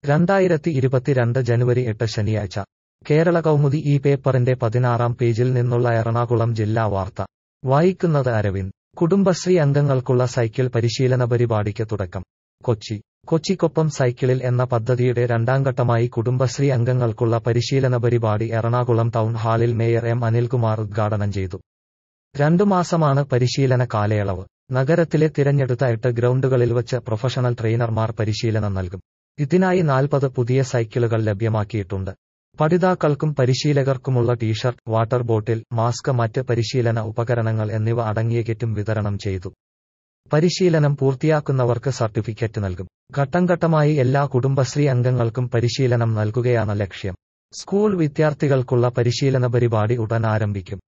2022 ജനുവരി 8 ശനിയാഴ്ച കേരള കൗമുദി ഈ പേപ്പറിന്റെ 16-ാം പേജിൽ നിന്നുള്ള എറണാകുളം ജില്ലാ വാർത്ത വായിക്കുന്നത് അരവിന്ദ്. കുടുംബശ്രീ അംഗങ്ങൾക്കുള്ള സൈക്കിൾ പരിശീലന പരിപാടിക്ക് തുടക്കം. കൊച്ചിക്കൊപ്പം സൈക്കിളിൽ എന്ന പദ്ധതിയുടെ രണ്ടാംഘട്ടമായി കുടുംബശ്രീ അംഗങ്ങൾക്കുള്ള പരിശീലന പരിപാടി എറണാകുളം ടൗൺ ഹാളിൽ മേയർ എം അനിൽകുമാർ ഉദ്ഘാടനം ചെയ്തു. 2 മാസമാണ് പരിശീലന കാലയളവ്. നഗരത്തിലെ തിരഞ്ഞെടുത്ത 8 ഗ്രൗണ്ടുകളിൽ വച്ച് പ്രൊഫഷണൽ ട്രെയിനർമാർ പരിശീലനം നൽകും. ഇതിനായി 40 പുതിയ സൈക്കിളുകൾ ലഭ്യമാക്കിയിട്ടുണ്ട്. പഠിതാക്കൾക്കും പരിശീലകർക്കുമുള്ള ടീഷർട്ട്, വാട്ടർ ബോട്ടിൽ, മാസ്ക്, മറ്റ് പരിശീലന ഉപകരണങ്ങൾ എന്നിവ അടങ്ങിയ കിറ്റും വിതരണം ചെയ്തു. പരിശീലനം പൂർത്തിയാക്കുന്നവർക്ക് സർട്ടിഫിക്കറ്റ് നൽകും. ഘട്ടം ഘട്ടമായി എല്ലാ കുടുംബശ്രീ അംഗങ്ങൾക്കും പരിശീലനം നൽകുകയാണ് ലക്ഷ്യം. സ്കൂൾ വിദ്യാർത്ഥികൾക്കുള്ള പരിശീലന പരിപാടി ഉടൻ ആരംഭിക്കും.